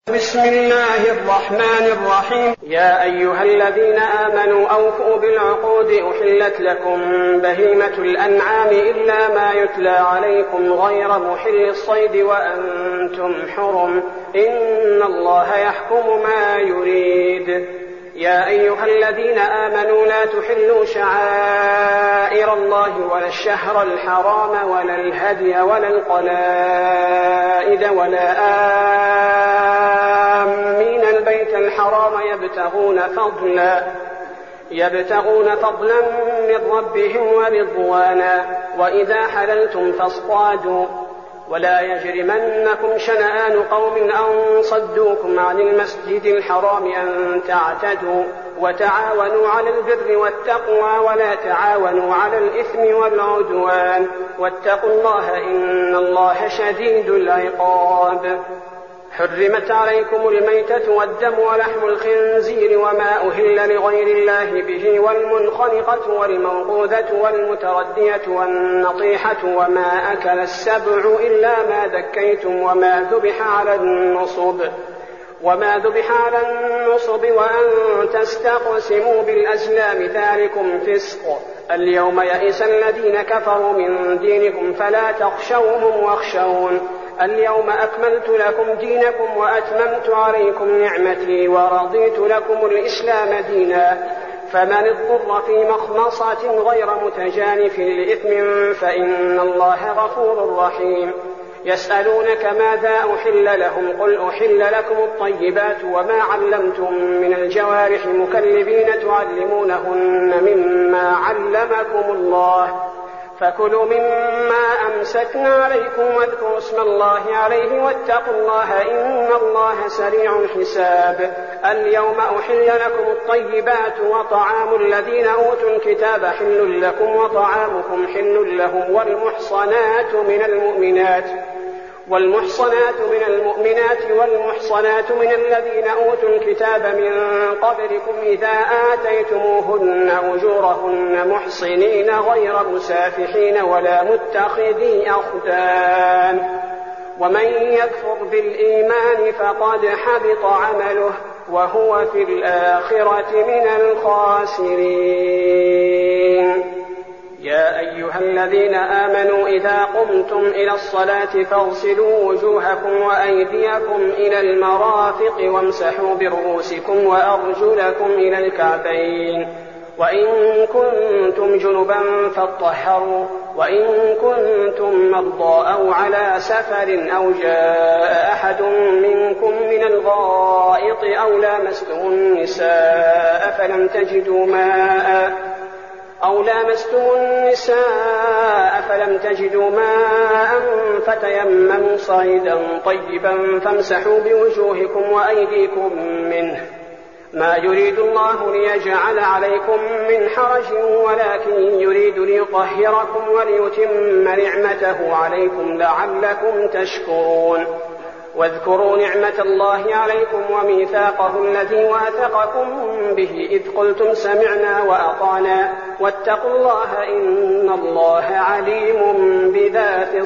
بسم الله الرحمن الرحيم. يا أيها الذين آمنوا أوفوا بالعقود أحلت لكم بهيمة الأنعام إلا ما يتلى عليكم غير محل الصيد وأنتم حرم إن الله يحكم ما يريد. يا أيها الذين آمنوا لا تحلوا شعائر الله ولا الشهر الحرام ولا الهدي ولا القلائد ولا آمين البيت الحرام يبتغون فضلا من ربهم ورضوانا وإذا حللتم فاصطادوا ولا يجرمنكم شنآن قوم أن صدوكم عن المسجد الحرام أن تعتدوا وتعاونوا على البر والتقوى ولا تعاونوا على الإثم والعدوان واتقوا الله إن الله شديد العقاب. حرمت عليكم الميتة والدم ولحم الخنزير وما أهل لغير الله به والمنخنقة والموقوذة والمتردية والنطيحة وما أكل السبع إلا ما ذكيتم وما ذبح على النصب وأن تستقسموا بالأزلام ذلكم فسق. اليوم يئس الذين كفروا من دينكم فلا تخشوهم واخشون. اليوم أكملت لكم دينكم وأتممت عليكم نعمتي ورضيت لكم الإسلام دينا. فمن اضطر في مخمصة غير متجانف لإثم فإن الله غفور رحيم. يسألونك ماذا أحل لهم قل أحل لكم الطيبات وما علمتم من الجوارح مكلبين تعلمونهن مما علمكم الله فكلوا مما أمسكنا عليكم واذكروا اسم الله عليه واتقوا الله إن الله سريع الحساب. اليوم أحل لكم الطيبات وطعام الذين أوتوا الكتاب حل لكم وطعامكم حل لهم والمحصنات من المؤمنات والمحصنات من الذين أوتوا الكتاب من قبلكم إذا آتيتموهن أجورهن محصنين غير مسافحين ولا متخذي أخدان. ومن يكفر بالإيمان فقد حبط عمله وهو في الآخرة من الخاسرين. يا أيها الذين آمنوا إذا قمتم إلى الصلاة فاغسلوا وجوهكم وأيديكم إلى المرافق وامسحوا برؤوسكم وأرجلكم إلى الكعبين وإن كنتم جنبا فاطهروا وإن كنتم مرضى أو على سفر أو جاء أحد منكم من الغائط أو لامستم النساء فلم تجدوا ماء فتيمموا صعيدا طيبا فامسحوا بوجوهكم وأيديكم منه ما يريد الله ليجعل عليكم من حرج ولكن يريد ليطهركم وليتم نعمته عليكم لعلكم تشكرون. واذكروا نعمة الله عليكم وميثاقه الذي واثقكم به إذ قلتم سمعنا وأطعنا واتقوا الله إن الله عليم بذات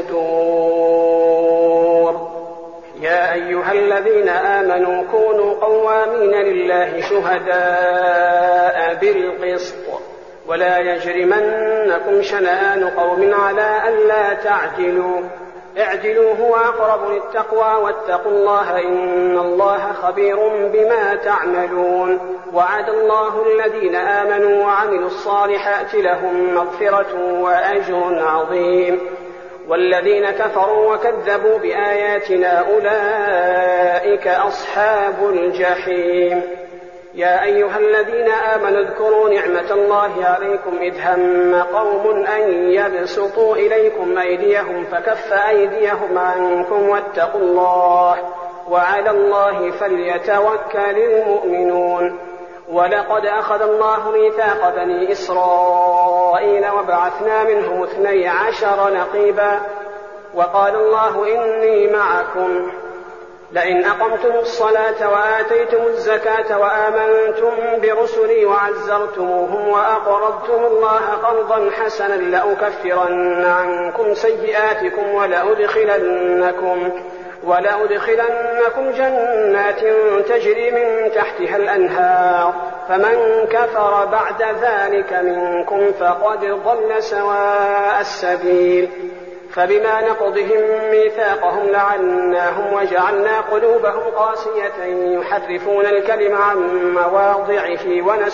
الصدور. يا أيها الذين آمنوا كونوا قوامين لله شهداء بالقسط ولا يجرمنكم شنآن قوم على ألا تعدلوا اعدلوا هو أقرب للتقوى واتقوا الله إن الله خبير بما تعملون. وعد الله الذين آمنوا وعملوا الصالحات لهم مغفرة وأجر عظيم والذين كفروا وكذبوا بآياتنا أولئك أصحاب الجحيم. يا أيها الذين آمنوا اذكروا نعمة الله عليكم إذ هم قوم أن يبسطوا إليكم أيديهم فكف أيديهم عنكم واتقوا الله وعلى الله فليتوكل المؤمنون. ولقد أخذ الله ميثاق بني إسرائيل وبعثنا منهم 12 نقيبا وقال الله إني معكم لئن أقمتم الصلاة وآتيتم الزكاة وآمنتم برسلي وعزرتموهم وأقرضتم الله قرضا حسنا لأكفرن عنكم سيئاتكم ولأدخلنكم جنات تجري من تحتها الأنهار فمن كفر بعد ذلك منكم فقد ضل سواء السبيل فبما نقضهم ميثاقهم لعناهم وجعلنا قلوبهم قاسية يحرفون الكلم عن مواضعه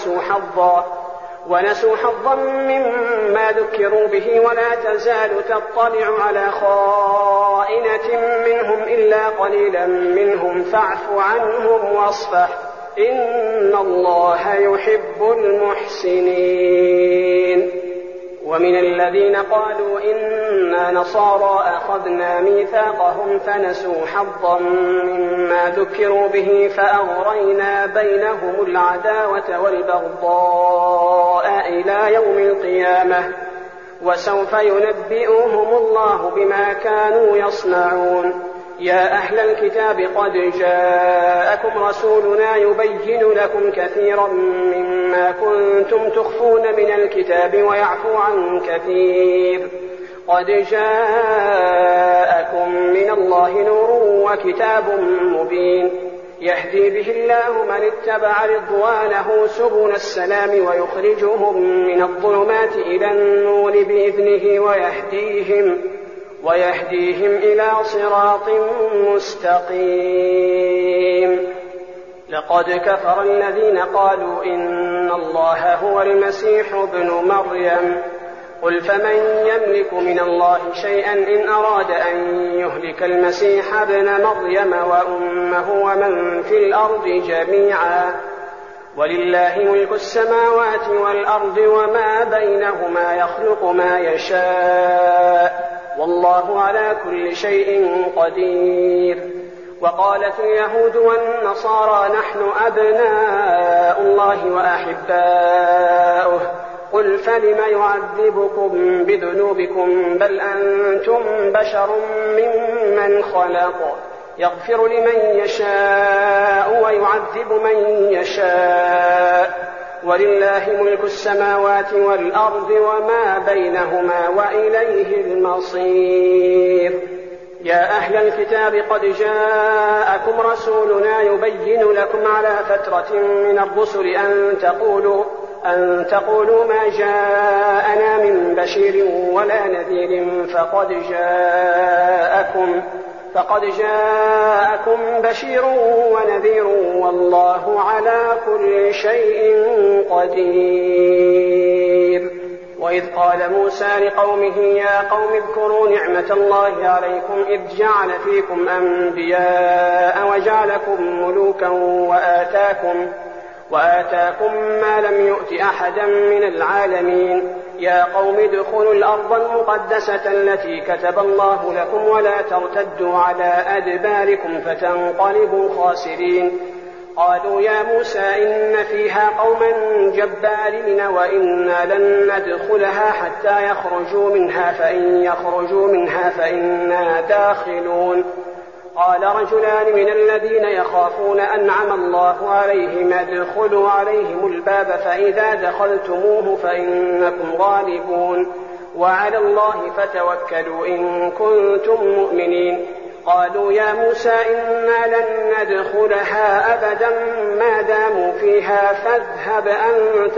ونسوا حظا مما ذكروا به ولا تزال تطلع على خائنة منهم إلا قليلا منهم فاعف عنهم واصفح إن الله يحب المحسنين. ومن الذين قالوا إنا نصارى أخذنا ميثاقهم فنسوا حظا مما ذكروا به فأغرينا بينهم العداوة والبغضاء إلى يوم القيامة وسوف ينبئهم الله بما كانوا يصنعون. يا أهل الكتاب قد جاءكم رسولنا يبين لكم كثيرا مما كنتم تخفون من الكتاب ويعفو عن كثير قد جاءكم من الله نور وكتاب مبين يهدي به الله من اتبع رضوانه سبل السلام ويخرجهم من الظلمات إلى النور بإذنه ويهديهم إلى صراط مستقيم. لقد كفر الذين قالوا إن الله هو المسيح ابن مريم قل فمن يملك من الله شيئا إن أراد أن يهلك المسيح ابن مريم وأمه ومن في الأرض جميعا ولله ملك السماوات والأرض وما بينهما يخلق ما يشاء والله على كل شيء قدير. وقالت اليهود والنصارى نحن أبناء الله وأحباؤه قل فلم يعذبكم بذنوبكم بل أنتم بشر ممن خلق يغفر لمن يشاء ويعذب من يشاء ولله ملك السماوات والأرض وما بينهما وإليه المصير. يا أهل الكتاب قد جاءكم رسولنا يبين لكم على فترة من الرسل أن تقولوا ما جاءنا من بشير ولا نذير فقد جاءكم بشير ونذير والله على كل شيء قدير. وإذ قال موسى لقومه يا قوم اذكروا نعمة الله عليكم إذ جعل فيكم أنبياء وجعلكم ملوكا وآتاكم ما لم يؤت أحدا من العالمين. يا قوم ادخلوا الأرض المقدسة التي كتب الله لكم ولا ترتدوا على أدباركم فتنقلبوا خاسرين. قالوا يا موسى إن فيها قوما جبارين وإنا لن ندخلها حتى يخرجوا منها فإن يخرجوا منها فإنا داخلون. قال رجلان من الذين يخافون أنعم الله عليهم ادخلوا عليهم الباب فإذا دخلتموه فإنكم غالبون وعلى الله فتوكلوا إن كنتم مؤمنين. قالوا يا موسى إنا لن ندخلها أبدا ما داموا فيها فاذهب أنت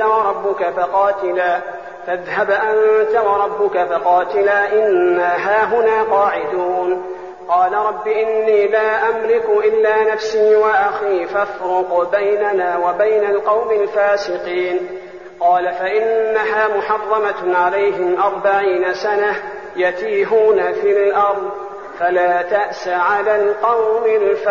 وربك فقاتلا إنا هاهنا قاعدون. قال رب إني لا أملك إلا نفسي وأخي فافرق بيننا وبين القوم الفاسقين. قال فإنها محرمة عليهم 40 سنة يتيهون في الأرض فلا تأس على القوم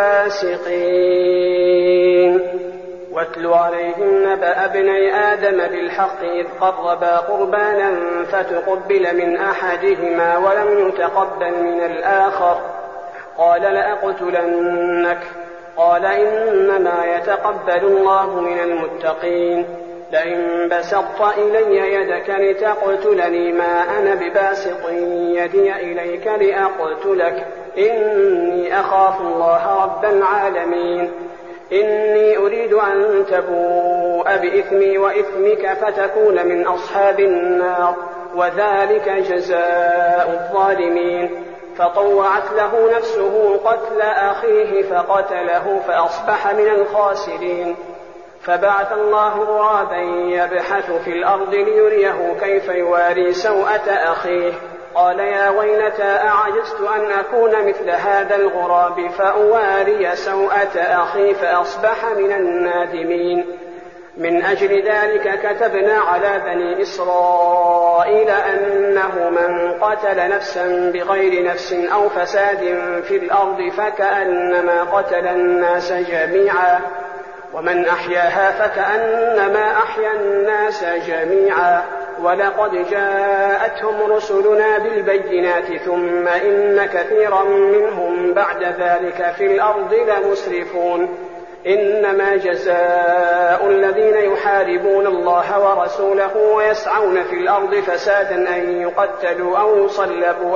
الفاسقين. واتل عليهم نبأ ابني آدم بالحق إذ قربا قربانا فتقبل من أحدهما ولم يتقبل من الآخر قال لأقتلنك قال إنما يتقبل الله من المتقين. لئن بسطت إلي يدك لتقتلني ما أنا بباسط يدي إليك لأقتلك إني أخاف الله رب العالمين. إني أريد أن تبوء بإثمي وإثمك فتكون من أصحاب النار وذلك جزاء الظالمين. فطوعت له نفسه قتل أخيه فقتله فأصبح من الخاسرين. فبعث الله غرابا يبحث في الأرض ليريه كيف يواري سوءة أخيه قال يا ويلتى أعجزت أن أكون مثل هذا الغراب فأواري سوءة أخي فأصبح من النادمين. من أجل ذلك كتبنا على بني إسرائيل أنه من قتل نفسا بغير نفس أو فساد في الأرض فكأنما قتل الناس جميعا ومن أحياها فكأنما أحيا الناس جميعا. ولقد جاءتهم رسلنا بالبينات ثم إن كثيرا منهم بعد ذلك في الأرض لمسرفون. إنما جزاء الذين يحاربون الله ورسوله ويسعون في الأرض فسادا أن يقتلوا أو يصلبوا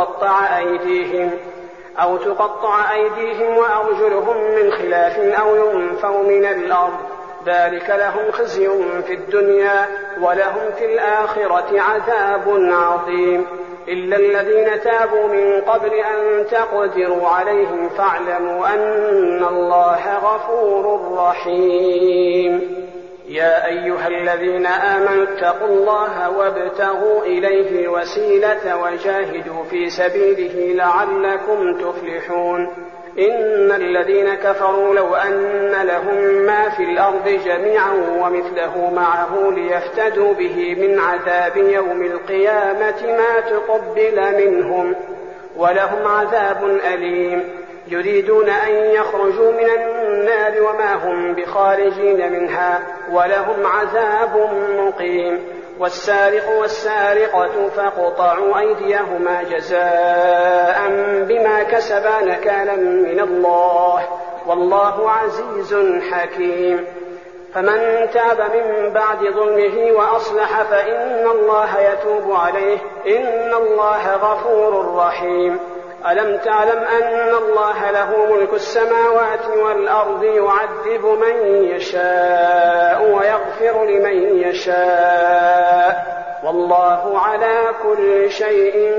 أو تقطع أيديهم وأرجلهم من خلاف أو ينفوا من الأرض ذلك لهم خزي في الدنيا ولهم في الآخرة عذاب عظيم. إلا الذين تابوا من قبل أن تقدروا عليهم فاعلموا أن الله غفور رحيم. يا أيها الذين آمنوا اتقوا الله وابتغوا إليه الوسيلة وجاهدوا في سبيله لعلكم تفلحون. إن الذين كفروا لو أن لهم ما في الأرض جميعا ومثله معه ليفتدوا به من عذاب يوم القيامة ما تقبل منهم ولهم عذاب أليم. يريدون أن يخرجوا من النار وما هم بخارجين منها ولهم عذاب مقيم. والسارق والسارقة فاقطعوا أيديهما جزاء بما كسبا نكالا من الله والله عزيز حكيم. فمن تاب من بعد ظلمه وأصلح فإن الله يتوب عليه إن الله غفور رحيم. ألم تعلم أن الله له ملك السماوات والأرض يعذب من يشاء ويغفر لمن يشاء والله على كل شيء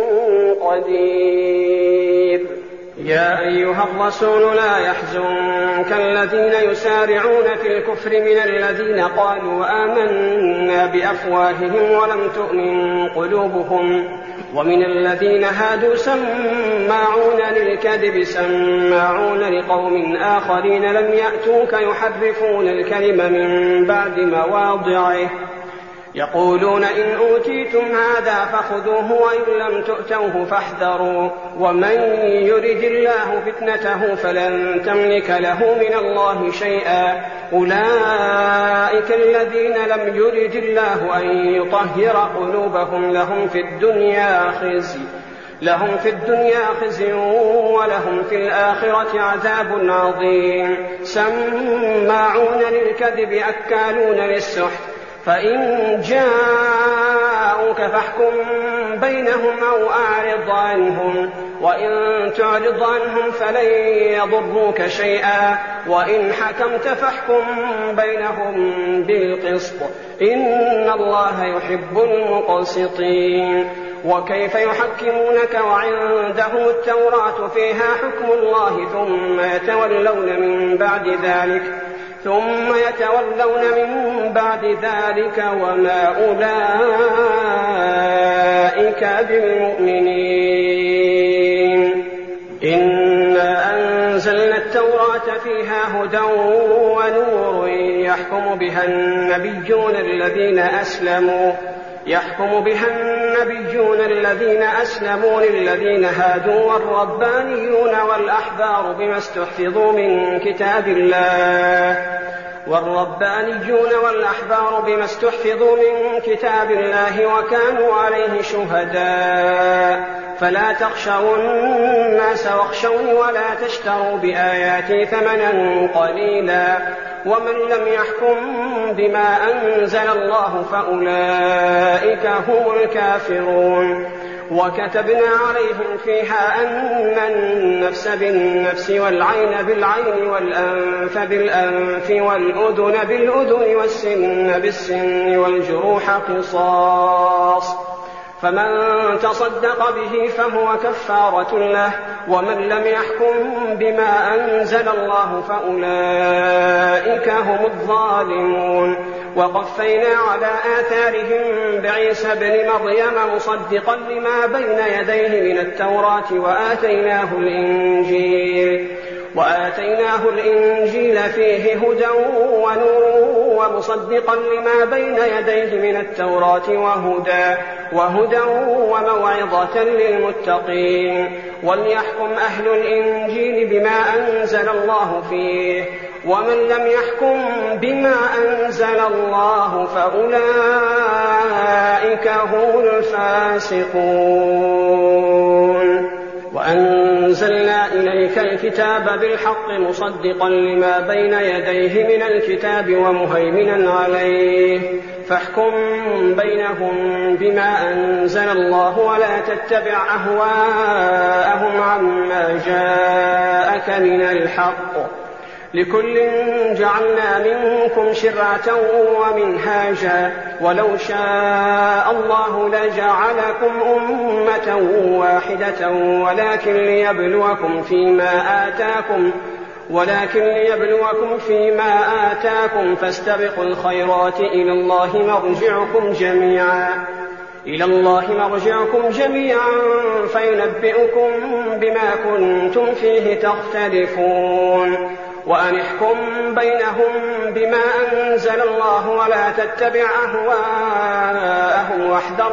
قدير. يا أيها الرسول لا يحزنك الذين يسارعون في الكفر من الذين قالوا آمنا بأفواههم ولم تؤمن قلوبهم ومن الذين هادوا سماعون للكذب سماعون لقوم آخرين لم يأتوك يحرفون الكلم من بعد مواضعه يقولون إن أوتيتم هذا فخذوه وإن لم تؤتوه فاحذروا ومن يرد الله فتنته فلن تملك له من الله شيئا. أولئك الذين لم يرد الله أن يطهر قلوبهم لهم في الدنيا خزي ولهم في الآخرة عذاب عظيم. سماعون للكذب أكالون للسحت فإن جاءوك فاحكم بينهم أو أعرض عنهم وإن تعرض عنهم فلن يضروك شيئا وإن حكمت فاحكم بينهم بالقسط إن الله يحب المقسطين. وكيف يحكمونك وعنده التوراة فيها حكم الله ثم يتولون من بعد ذلك وما أولئك بالمؤمنين. إنا أنزلنا التوراة فيها هدى ونور يحكم بها النبيون الذين أسلموا للذين هادوا والربانيون والأحبار بما استحفظوا من كتاب الله وكانوا عليه شهداء. فلا تخشوا الناس واخشوني ولا تشتروا بآياتي ثمنا قليلا ومن لم يحكم بما أنزل الله فأولئك هم الكافرون. وكتبنا عليهم فيها أن النفس بالنفس والعين بالعين والأنف بالأنف والأذن بالأذن والسن بالسن والجروح قصاص فمن تصدق به فهو كفارة له، ومن لم يحكم بما أنزل الله فأولئك هم الظالمون. وقفينا على آثارهم بعيسى ابن مريم مصدقا لما بين يديه من التوراة وآتيناه الإنجيل فيه هدى ونور ومصدقا لما بين يديه من التوراة وهدى وموعظة للمتقين. وليحكم أهل الإنجيل بما أنزل الله فيه، ومن لم يحكم بما أنزل الله فأولئك هم الفاسقون. وأنزلنا إليك الكتاب بالحق مصدقا لما بين يديه من الكتاب ومهيمنا عليه، فاحكم بينهم بما أنزل الله ولا تتبع أهواءهم عما جاءك من الحق، لكل جعلنا منكم شرعة ومنهاجا، ولو شاء الله لجعلكم أمة واحدة ولكن ليبلوكم فيما آتاكم فاستبقوا الخيرات إلى الله مرجعكم جميعا فينبئكم بما كنتم فيه تختلفون. وأن احكم بينهم بما أنزل الله ولا تتبع أهواءهم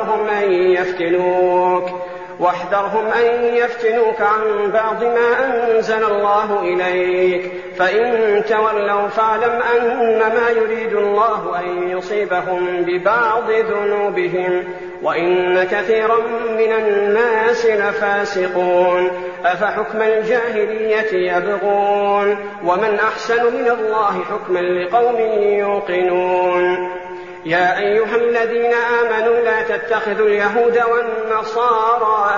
واحذرهم أن يفتنوك عن بعض ما أنزل الله إليك، فإن تولوا فاعلم أنما يريد الله أن يصيبهم ببعض ذنوبهم وإن كثيرا من الناس لفاسقون. أفحكم الجاهلية يبغون ومن أحسن من الله حكما لقوم يوقنون. يا أيها الذين آمنوا لا تتخذوا اليهود والنصارى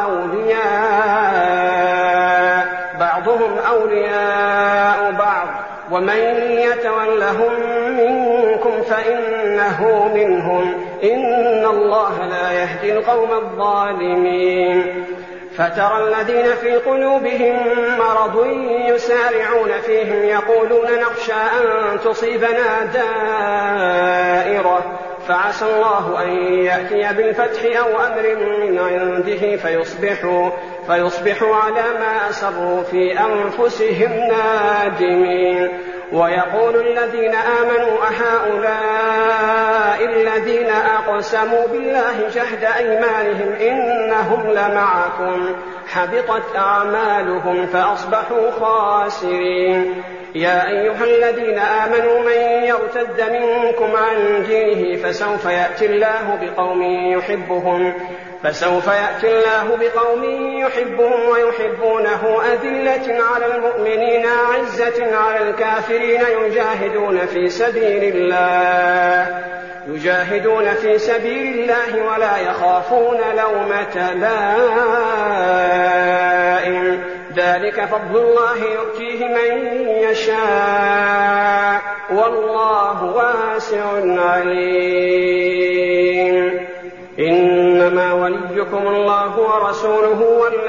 أولياء بعضهم أولياء بعض ومن يتولهم منكم فإنه منهم إن الله لا يهدي القوم الظالمين. فترى الذين في قلوبهم مرض يسارعون فيهم يقولون نخشى أن تصيبنا دائرة فعسى الله أن يأتي بالفتح أو أمر من عنده فيصبحوا على ما أسروا في أنفسهم نادمين. ويقول الذين آمنوا أهؤلاء الذين أقسموا بالله جهد أيمانهم إنهم لمعكم حبطت أعمالهم فأصبحوا خاسرين. يا أيها الذين آمنوا من يرتد منكم عن دينه فسوف يأتي الله بقوم يحبهم ويحبونه أذلة على المؤمنين أعزة على الكافرين يجاهدون في سبيل الله ولا يخافون لومة لائم ذلك فضل الله يؤتيه من يشاء والله واسع عليم. إنما وليكم الله ورسوله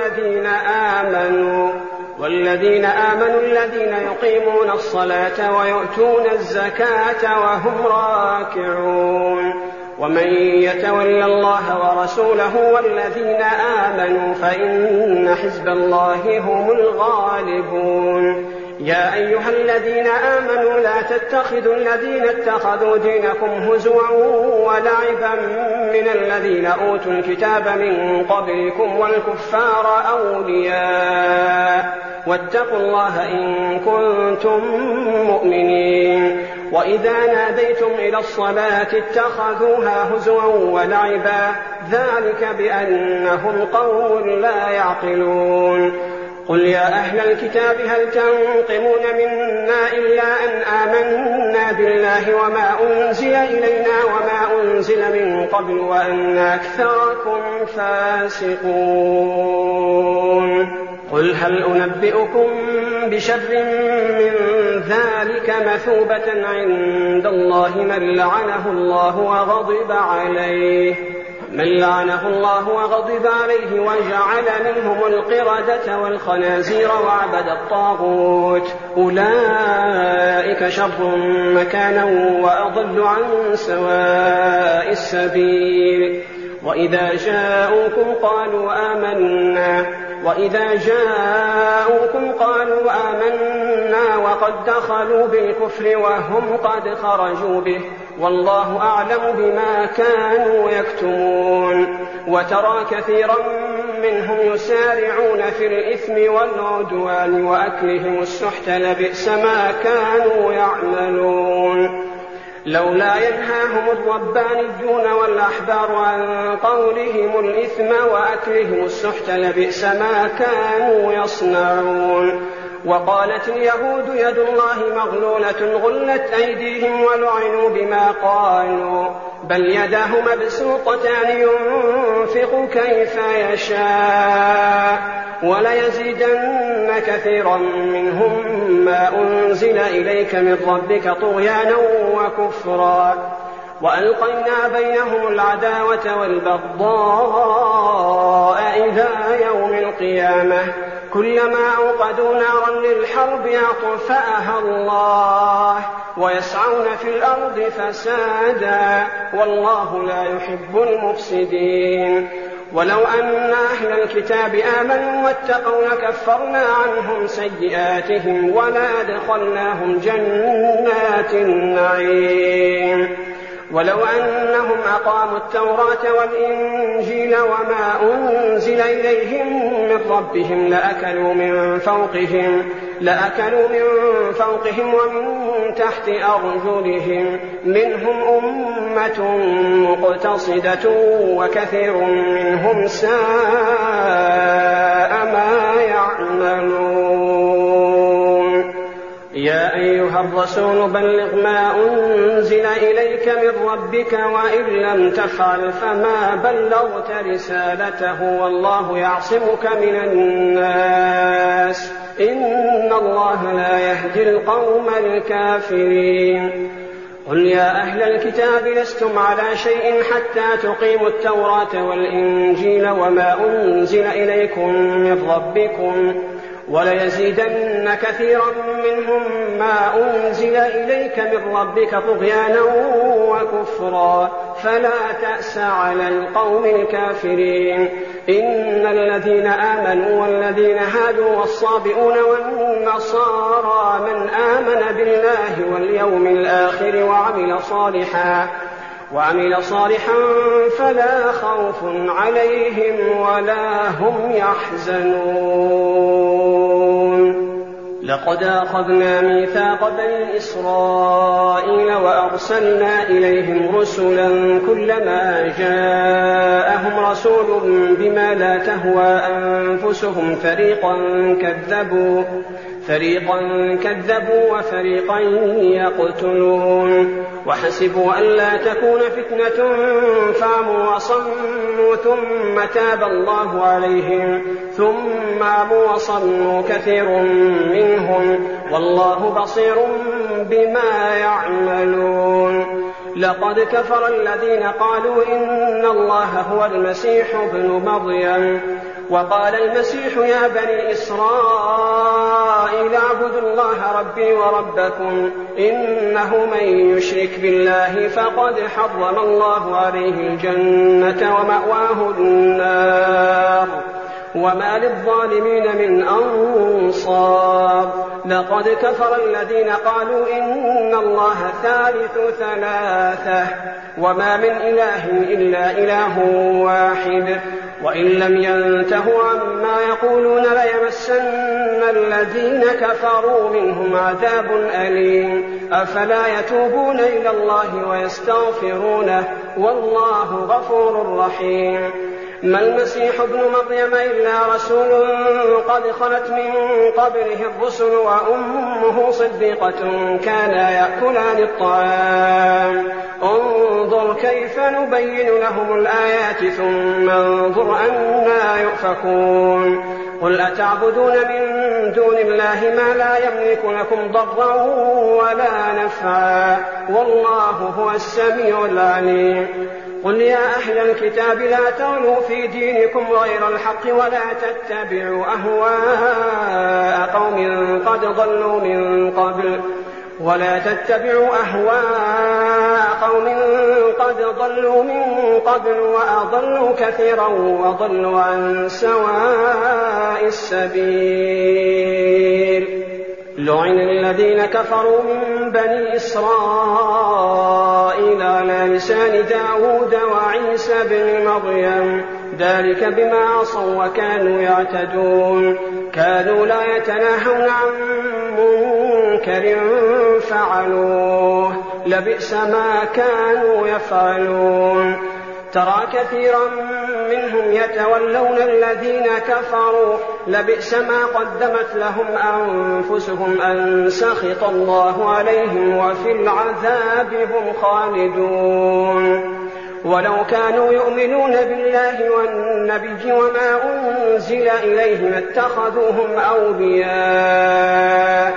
والذين آمنوا الذين يقيمون الصلاة ويؤتون الزكاة وهم راكعون. ومن يتول الله ورسوله والذين آمنوا فإن حزب الله هم الغالبون. يا أيها الذين آمنوا لا تتخذوا الذين اتخذوا دينكم هزوا ولعبا من الذين أوتوا الكتاب من قبلكم والكفار أولياء واتقوا الله إن كنتم مؤمنين. وإذا ناديتم إلى الصلاة اتخذوها هزوا ولعبا ذلك بأنهم قوم لا يعقلون. قل يا أهل الكتاب هل تنقمون منا إلا أن آمنا بالله وما أنزل إلينا وما أنزل من قبل وأن أكثركم فاسقون. قل هل أنبئكم بشر من ذلك مثوبة عند الله من لعنه الله وغضب عليه من لعنه الله وغضب عليه وجعل منهم القردة والخنازير وعبد الطاغوت أولئك شر مكانا وأضل عن سواء السبيل. وإذا جاءوكم قالوا آمنا وقد دخلوا بالكفر وهم قد خرجوا به والله أعلم بما كانوا يكتمون. وترى كثيرا منهم يسارعون في الإثم والعدوان وأكلهم السحت لبئس ما كانوا يعملون. لولا ينهاهم الربانيون والأحبار عن قولهم الإثم وأكلهم السحت لبئس ما كانوا يصنعون. وقالت اليهود يد الله مغلولة غلت أيديهم ولعنوا بما قالوا بل يداه مبسوطتان ينفق كيف يشاء وليزيدن كثيرا منهم ما أنزل إليك من ربك طغيانا وكفرا. وألقينا بينهم العداوة والبغضاء إلى يوم القيامة كلما أوقدوا نارا للحرب أطفأها الله ويسعون في الأرض فسادا والله لا يحب المفسدين. ولو أن أهل الكتاب آمنوا واتقوا لكفرنا عنهم سيئاتهم ولأدخلناهم جنات النعيم. ولو أنهم أقاموا التوراة والإنجيل وما أنزل إليهم من ربهم لأكلوا من فوقهم ومن تحت أرجلهم منهم أمة مقتصدة وكثير منهم ساء ما يعملون. يا أيها الرسول بلغ ما أنزل إليك من ربك وإن لم تفعل فما بلغت رسالته والله يعصمك من الناس إن الله لا يهدي القوم الكافرين. قل يا أهل الكتاب لستم على شيء حتى تقيموا التوراة والإنجيل وما أنزل إليكم من ربكم وليزيدن كثيرا منهم ما أنزل إليك من ربك طغيانا وكفرا فلا تأس على القوم الكافرين. إن الذين آمنوا والذين هادوا والصابئون والنصارى من آمن بالله واليوم الآخر وعمل صالحا فلا خوف عليهم ولا هم يحزنون. لقد أخذنا ميثاق بني إسرائيل وأرسلنا إليهم رسلا كلما جاءهم رسول بما لا تهوى أنفسهم فريقا كذبوا وفريقا يقتلون. وحسبوا ألا تكون فتنة فعموا وصموا ثم تاب الله عليهم ثم عموا وصموا كثير منهم والله بصير بما يعملون. لقد كفر الذين قالوا إن الله هو المسيح ابن مريم وقال المسيح يا بني إسرائيل اعبدوا الله ربي وربكم إنه من يشرك بالله فقد حرم الله عليه الجنة ومأواه النار وما للظالمين من أنصار. لقد كفر الذين قالوا إن الله ثالث ثلاثة وما من إله إلا إله واحد وإن لم ينتهوا عما يقولون ليمسن الذين كفروا منهم عذاب أليم. أفلا يتوبون إلى الله ويستغفرونه والله غفور رحيم. ما المسيح ابن مريم إلا رسول قد خلت من قبله الرسل وأمه صديقة كانا يأكلان الطعام انظر كيف نبين لهم الآيات ثم انظر أنى يؤفكون. قل أتعبدون من دون الله ما لا يملك لكم ضرا ولا نفعا والله هو السميع العليم. قل يا أهل الكتاب لا تغلوا في دينكم غير الحق ولا تتبعوا أهواء قوم قد ضلوا من قبل وأضلوا كثيرا وضلوا عن سواء السبيل. لعن الذين كفروا من بني إسرائيل على لسان داود وعيسى بن مريم ذلك بما عصوا وكانوا يعتدون كانوا لا يتناهون عن منكر فعلوه لبئس ما كانوا يفعلون. ترى كثيرا منهم يتولون الذين كفروا لبئس ما قدمت لهم أنفسهم أن سخط الله عليهم وفي العذاب هم خالدون. ولو كانوا يؤمنون بالله والنبي وما أنزل إليهم اتخذوهم أولياء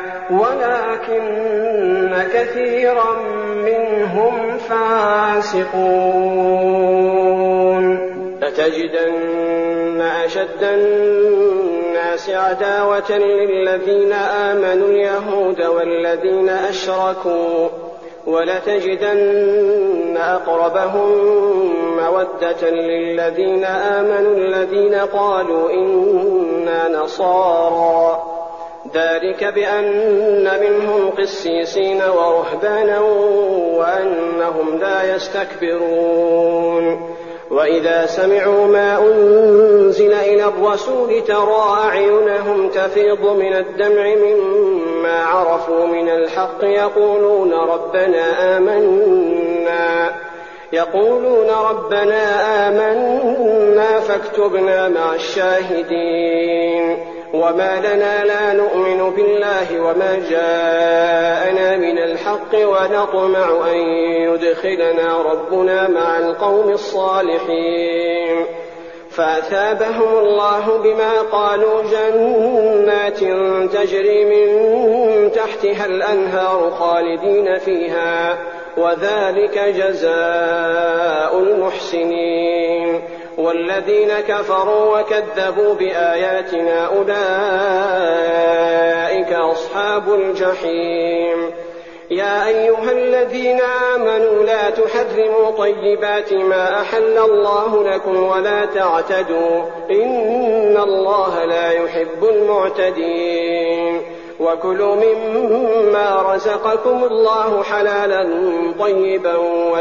ولكن كثيرا منهم فاسقون. لتجدن أشد الناس عداوة للذين آمنوا اليهود والذين أشركوا ولتجدن أقربهم مودة للذين آمنوا الذين قالوا إنا نصارى ذلك بأن منهم قسيسين ورهبانا وأنهم لا يستكبرون. وإذا سمعوا ما أنزل إلى الرسول ترى أعينهم تفيض من الدمع مما عرفوا من الحق يقولون ربنا آمنا فاكتبنا مع الشاهدين. وما لنا لا نؤمن بالله وما جاءنا من الحق ونطمع أن يدخلنا ربنا مع القوم الصالحين. فأثابهم الله بما قالوا جنات تجري من تحتها الأنهار خالدين فيها وذلك جزاء المحسنين. والذين كفروا وكذبوا بآياتنا أولئك أصحاب الجحيم. يا أيها الذين آمنوا لا تحرموا طيبات ما أحل الله لكم ولا تعتدوا إن الله لا يحب المعتدين. وكلوا مما رزقكم الله حلالا طيبا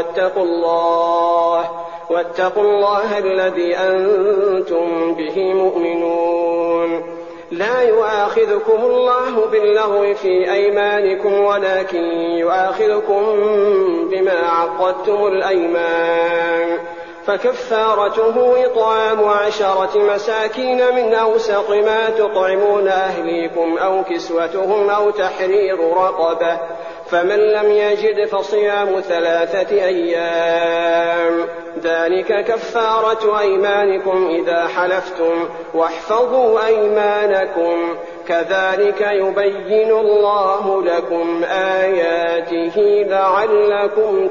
واتقوا الله الذي أنتم به مؤمنون. لا يؤاخذكم الله باللغو في أيمانكم ولكن يؤاخذكم بما عقدتم الأيمان فكفارته إطعام 10 مساكين من أوسط ما تطعمون أهليكم أو كسوتهم أو تحرير رقبة فمن لم يجد فصيام 3 أيام ذلك كفارة أيمانكم إذا حلفتم واحفظوا أيمانكم كذلك يبين الله لكم آياته لعلكم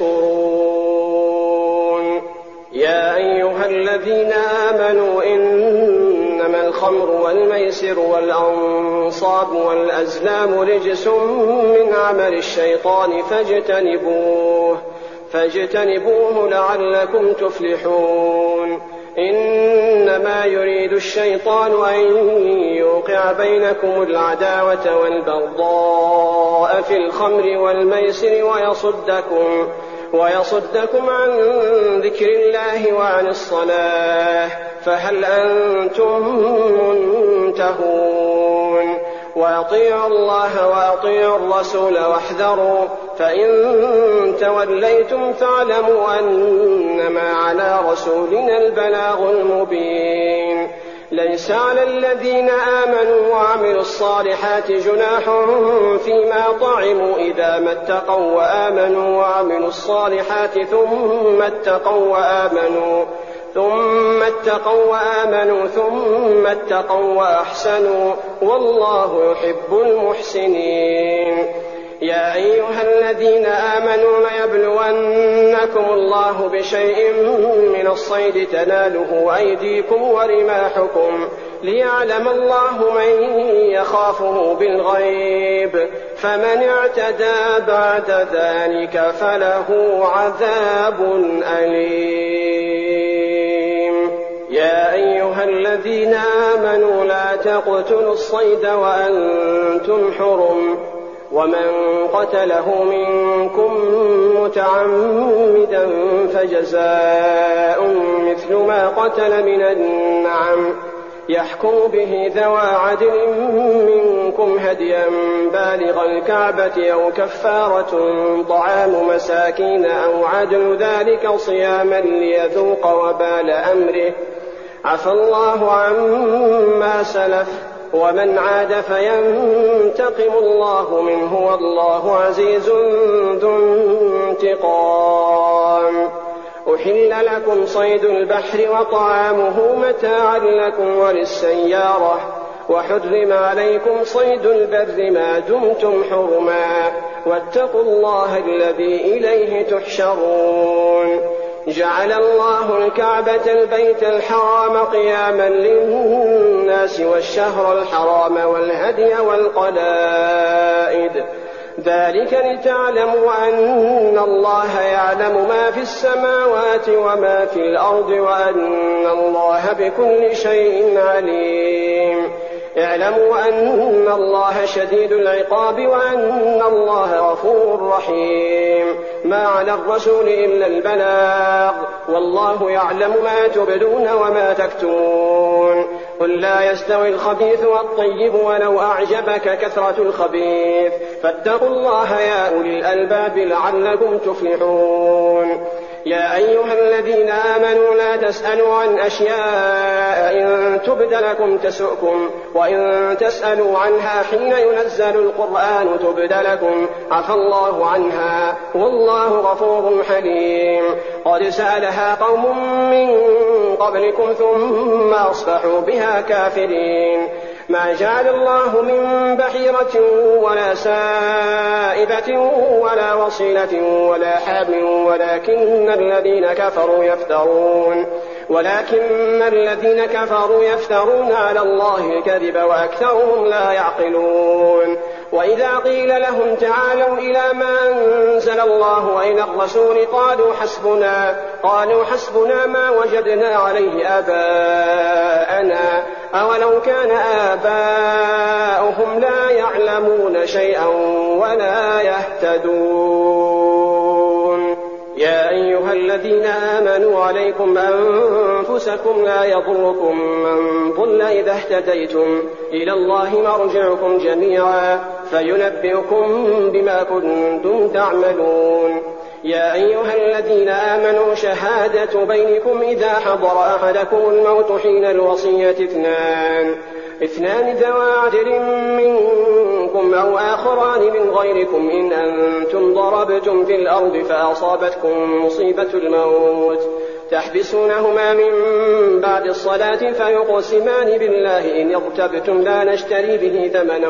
تشكرون. يا أيها الذين آمنوا إنما الخمر والميسر والأنصاب والأزلام رجس من عمل الشيطان فاجتنبوه لعلكم تفلحون. إنما يريد الشيطان أن يوقع بينكم العداوة والبغضاء في الخمر والميسر ويصدكم عن ذكر الله وعن الصلاة فهل أنتم منتهون. وأطيعوا الله وأطيعوا الرسول واحذروا فإن توليتم فاعلموا أنما على رسولنا البلاغ المبين. ليس على الذين آمنوا وعملوا الصالحات جناح فيما طعموا إذا ما اتقوا وآمنوا وعملوا الصالحات ثم اتقوا وأحسنوا والله يحب المحسنين. يا أيها الذين آمنوا ليبلونكم الله بشيء من الصيد تناله أيديكم ورماحكم ليعلم الله من يخافه بالغيب فمن اعتدى بعد ذلك فله عذاب أليم. يا أيها الذين آمنوا لا تقتلوا الصيد وأنتم حرم ومن قتله منكم متعمدا فجزاء مثل ما قتل من النعم يحكم به ذوى عدل منكم هديا بالغ الكعبة أو كفارة طعام مساكين أو عدل ذلك صياما ليذوق وبال أمره عفى الله عما سلف ومن عاد فينتقم الله منه والله عزيز ذو انتقام. أحل لكم صيد البحر وطعامه متاعا لكم وللسيارة وحرم عليكم صيد البر ما دمتم حرما واتقوا الله الذي إليه تحشرون. جعل الله الكعبة البيت الحرام قياما للناس والشهر الحرام والهدي والقلائد ذلك لتعلموا أن الله يعلم ما في السماوات وما في الأرض وأن الله بكل شيء عليم. اعلموا أن الله شديد العقاب وأن الله غفور رحيم. ما على الرسول إلا البلاغ والله يعلم ما تبدون وما تكتمون. قل لا يستوي الخبيث والطيب ولو أعجبك كثرة الخبيث فاتقوا الله يا أولي الألباب لعلكم تفلحون. يا أيها الذين آمنوا لا تسألوا عن أشياء إن تبد لكم تسؤكم وإن تسألوا عنها حين ينزل القرآن تبد لكم عفى الله عنها والله غفور حليم. قد سألها قوم من قبلكم ثم أصبحوا بها كافرين. ما جعل الله من بحيرة ولا سائبة ولا وصيلة ولا حام ولكن الذين كفروا يفترون على الله الكذب وأكثرهم لا يعقلون. وإذا قيل لهم تعالوا إلى ما أنزل الله وإلى الرسول قالوا حسبنا ما وجدنا عليه آباءنا أولو كان آباؤهم لا يعلمون شيئا ولا يهتدون. يا أيها الذين آمنوا عليكم أنفسكم لا يضركم من ضل إذا اهتديتم إلى الله مرجعكم جميعا فينبئكم بما كنتم تعملون. يا أيها الذين آمنوا شهادة بينكم إذا حضر أحدكم الموت حين الوصية اثنان ذوى عدل منكم أو آخران من غيركم إن أنتم ضربتم في الأرض فأصابتكم مصيبة الموت تحبسونهما من بعد الصلاة فيقسمان بالله إن ارتبتم لا نشتري به ثمنا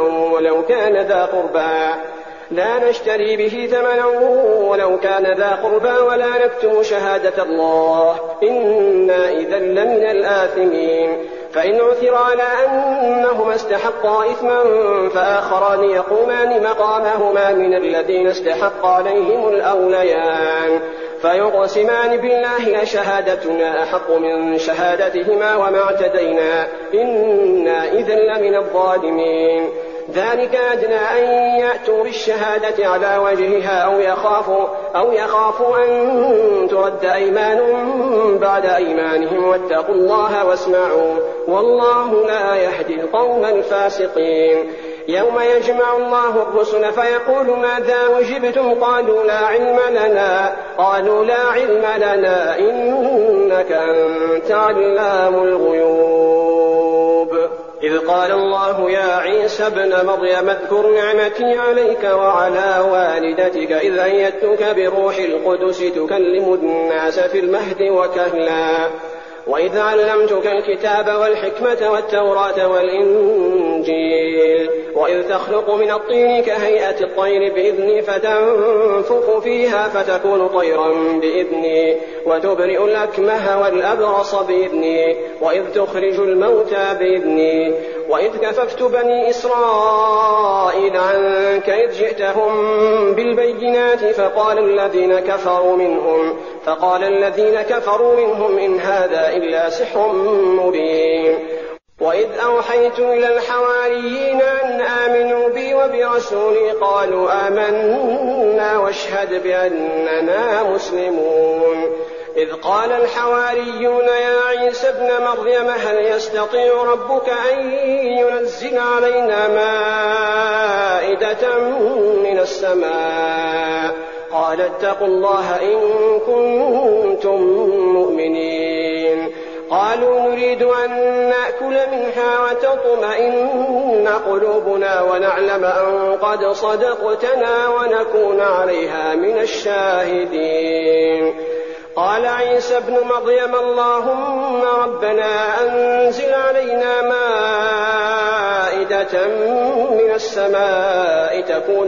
ولو كان ذا قربى ولا نكتم شهادة الله إنا إذا لمن الآثمين. فإن عثر على أنهما استحقا إثما فآخران يقومان مقامهما من الذين استحق عليهم الأوليان فيقسمان بالله لشهادتنا أحق من شهادتهما وما اعتدينا إنا إذا لمن الظالمين. ذلك أدنى أن يأتوا بالشهادة على وجهها أو يخافوا أن ترد أيمان بعد أيمانهم واتقوا الله واسمعوا والله لا يهدي القوم الفاسقين. يوم يجمع الله الرسل فيقول ماذا وجبتم قالوا لا علم لنا إنك أنت علام الغيوب. إذ قال الله يا عيسى ابن مريم اذكر نعمتي عليك وعلى والدتك إذ أيدتك بروح القدس تكلم الناس في المهد وكهلا وإذ علمتك الكتاب والحكمة والتوراة والإنجيل الإنجيل. وإذ تخلق من الطين كهيئة الطير بإذني فتنفخ فيها فتكون طيرا بإذني وتبرئ الأكمه والأبرص بإذني وإذ تخرج الموتى بإذني وإذ كففت بني إسرائيل عنك إذ جئتهم بالبينات فقال الذين كفروا منهم إن هذا إلا سحر مبين. وإذ أوحيت إلى الحواريين أن آمنوا بي وبرسولي قالوا آمنا واشهد بأننا مسلمون. إذ قال الحواريون يا عيسى ابن مريم هل يستطيع ربك أن ينزل علينا مائدة من السماء قال اتقوا الله إن كنتم مؤمنين. قالوا نريد أن نأكل منها وتطمئن قلوبنا ونعلم أن قد صدقتنا ونكون عليها من الشاهدين. قال عيسى ابن مريم اللهم ربنا أنزل علينا مائدة من السماء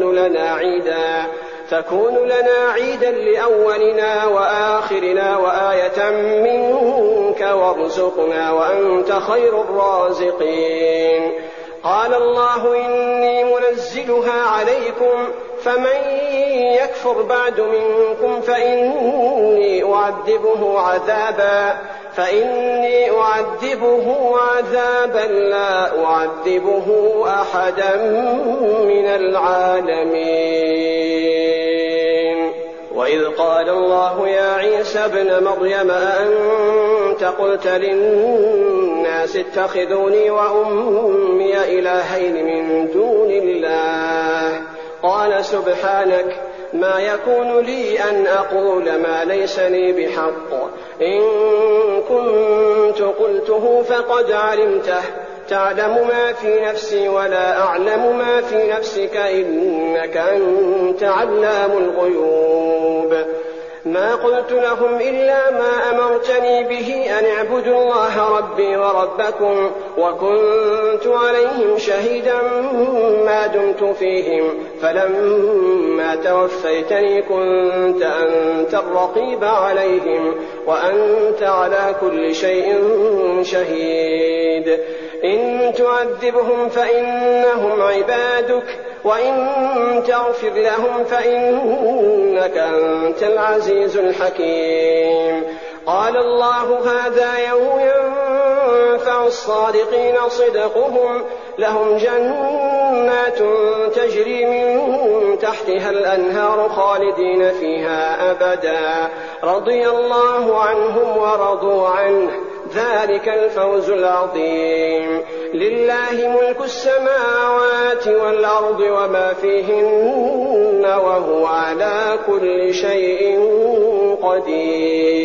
تكون لنا عيدا لأولنا وآخرنا وآية منك وارزقنا وأنت خير الرازقين. قال الله إني منزلها عليكم فمن يكفر بعد منكم فإني أعذبه عذابا لا أعذبه أحدا من العالمين. وإذ قال الله يا عيسى ابن مريم أأنت قلت للناس اتخذوني وأمي إلهين من دون الله قال سبحانك ما يكون لي أن أقول ما ليس لي بحق إن كنت قلته فقد علمته تعلم ما في نفسي ولا أعلم ما في نفسك إنك أنت علام الغيوب. ما قلت لهم إلا ما أمرتني به أن اعبدوا الله ربي وربكم وكنت عليهم شهيدا ما دمت فيهم فلما توفيتني كنت أنت الرقيب عليهم وأنت على كل شيء شهيد. إن تعذبهم فإنهم عبادك وإن تغفر لهم فإنك أنت العزيز الحكيم. قال الله هذا يوم ينفع الصادقين صدقهم لهم جنات تجري من تحتها الأنهار خالدين فيها أبدا رضي الله عنهم ورضوا عنه ذلك الفوز العظيم. لله ملك السماوات والأرض وما فيهن وهو على كل شيء قدير.